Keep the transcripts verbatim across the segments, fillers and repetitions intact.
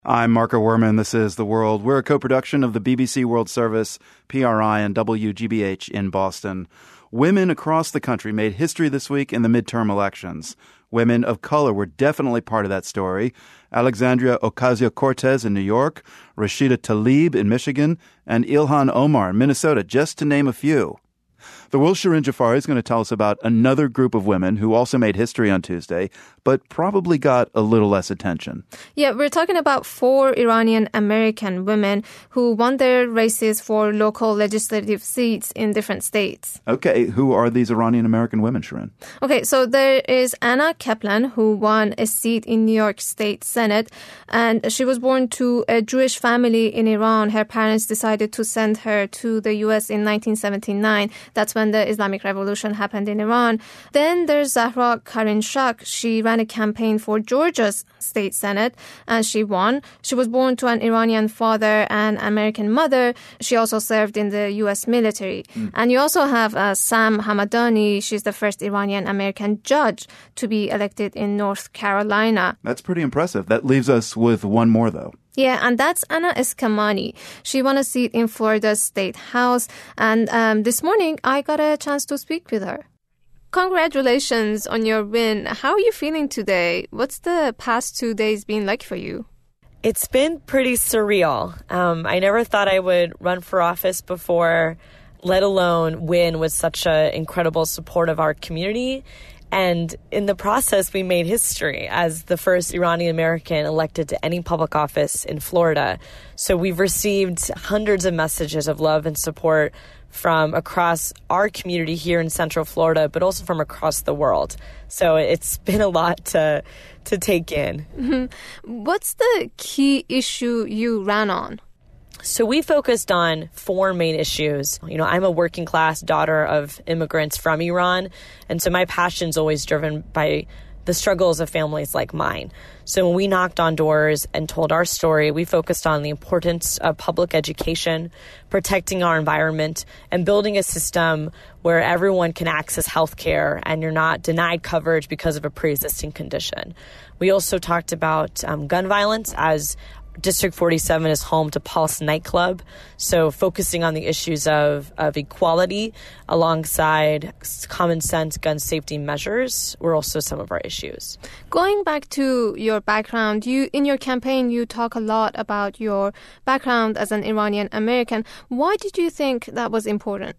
I'm Marco Werman. This is The World. We're a co-production of the B B C World Service, P R I, and W G B H in Boston. Women across the country made history this week in the midterm elections. Women of color were definitely part of that story. Alexandria Ocasio-Cortez in New York, Rashida Tlaib in Michigan, and Ilhan Omar in Minnesota, just to name a few. The World's Shirin Jafari is going to tell us about another group of women who also made history on Tuesday, but probably got a little less attention. Yeah, we're talking about four Iranian-American women who won their races for local legislative seats in different states. Okay, who are these Iranian-American women, Shirin? Okay, so there is Anna Kaplan, who won a seat in New York State Senate, and she was born to a Jewish family in Iran. Her parents decided to send her to the U S in nineteen seventy-nine. That's when the Islamic Revolution happened in Iran. Then there's Zahra Karinshak. She ran a campaign for Georgia's state senate, and she won. She was born to an Iranian father and American mother. She also served in the U S military. Mm. And you also have uh, Sam Hamadani. She's the first Iranian-American judge to be elected in North Carolina. That's pretty impressive. That leaves us with one more, though. Yeah, and that's Anna Eskamani. She won a seat in Florida's State House, and um, this morning I got a chance to speak with her. Congratulations on your win. How are you feeling today? What's the past two days been like for you? It's been pretty surreal. Um, I never thought I would run for office before, let alone win with such an incredible support of our community. And in the process, we made history as the first Iranian-American elected to any public office in Florida. So we've received hundreds of messages of love and support from across our community here in Central Florida, but also from across the world. So it's been a lot to to take in. Mm-hmm. What's the key issue you ran on? So we focused on four main issues. You know, I'm a working class daughter of immigrants from Iran, and so my passion's always driven by the struggles of families like mine. So when we knocked on doors and told our story, we focused on the importance of public education, protecting our environment, and building a system where everyone can access health care and you're not denied coverage because of a pre-existing condition. We also talked about um, gun violence, as District forty-seven is home to Pulse nightclub, so focusing on the issues of, of equality alongside common sense gun safety measures were also some of our issues. Going back to your background, you in your campaign you talk a lot about your background as an Iranian American. Why did you think that was important?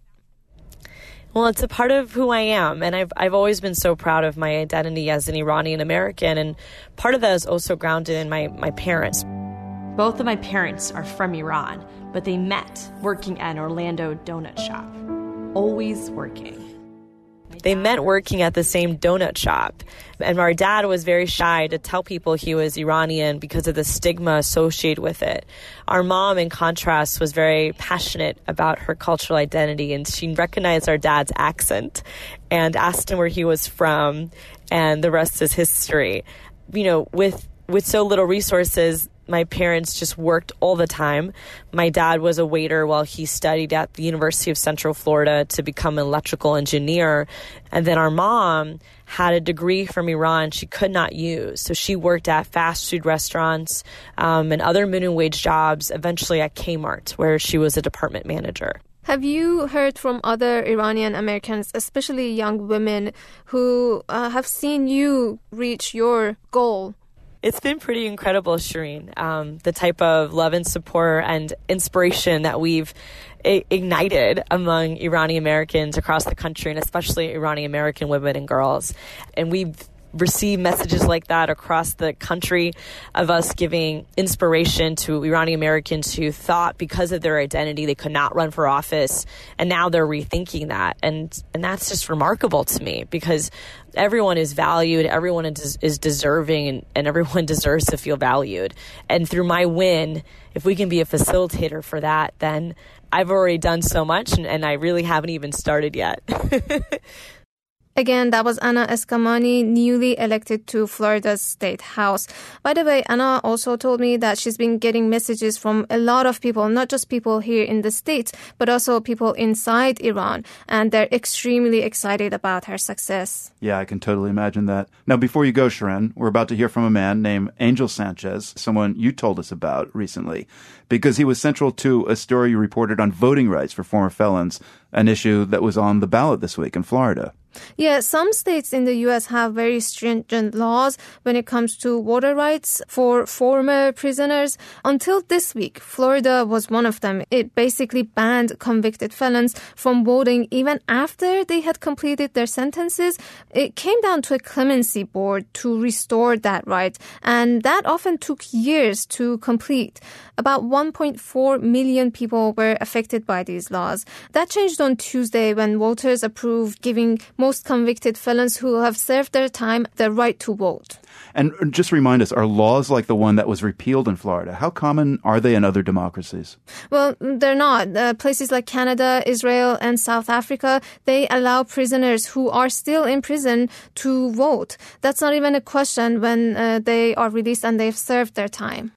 Well, it's a part of who I am, and I've I've always been so proud of my identity as an Iranian American, and part of that is also grounded in my, my parents. Both of my parents are from Iran, but they met working at an Orlando donut shop. Always working. They met working at the same donut shop. And our dad was very shy to tell people he was Iranian because of the stigma associated with it. Our mom, in contrast, was very passionate about her cultural identity, and she recognized our dad's accent and asked him where he was from, and the rest is history. You know, with with so little resources, my parents just worked all the time. My dad was a waiter while he studied at the University of Central Florida to become an electrical engineer. And then our mom had a degree from Iran she could not use. So she worked at fast food restaurants um, and other minimum wage jobs, eventually at Kmart, where she was a department manager. Have you heard from other Iranian Americans, especially young women, who uh, have seen you reach your goal? It's been pretty incredible, Shirin, um, the type of love and support and inspiration that we've I- ignited among Iranian Americans across the country, and especially Iranian American women and girls. And we've received messages like that across the country of us giving inspiration to Iranian Americans who thought because of their identity they could not run for office, and now they're rethinking that. And and that's just remarkable to me, because everyone is valued, everyone is, is deserving, and, and everyone deserves to feel valued. And through my win, if we can be a facilitator for that, then I've already done so much, and, and I really haven't even started yet. Again, that was Anna Eskamani, newly elected to Florida's State House. By the way, Anna also told me that she's been getting messages from a lot of people, not just people here in the States, but also people inside Iran. And they're extremely excited about her success. Yeah, I can totally imagine that. Now, before you go, Shirin, we're about to hear from a man named Angel Sanchez, someone you told us about recently, because he was central to a story you reported on voting rights for former felons, an issue that was on the ballot this week in Florida. Yeah, some states in the U S have very stringent laws when it comes to voter rights for former prisoners. Until this week, Florida was one of them. It basically banned convicted felons from voting even after they had completed their sentences. It came down to a clemency board to restore that right, and that often took years to complete. About one point four million people were affected by these laws. That changed on Tuesday when voters approved giving most convicted felons who have served their time the right to vote. And just remind us, are laws like the one that was repealed in Florida, how common are they in other democracies? Well, they're not. Uh, places like Canada, Israel, and South Africa, they allow prisoners who are still in prison to vote. That's not even a question when uh, they are released and they've served their time.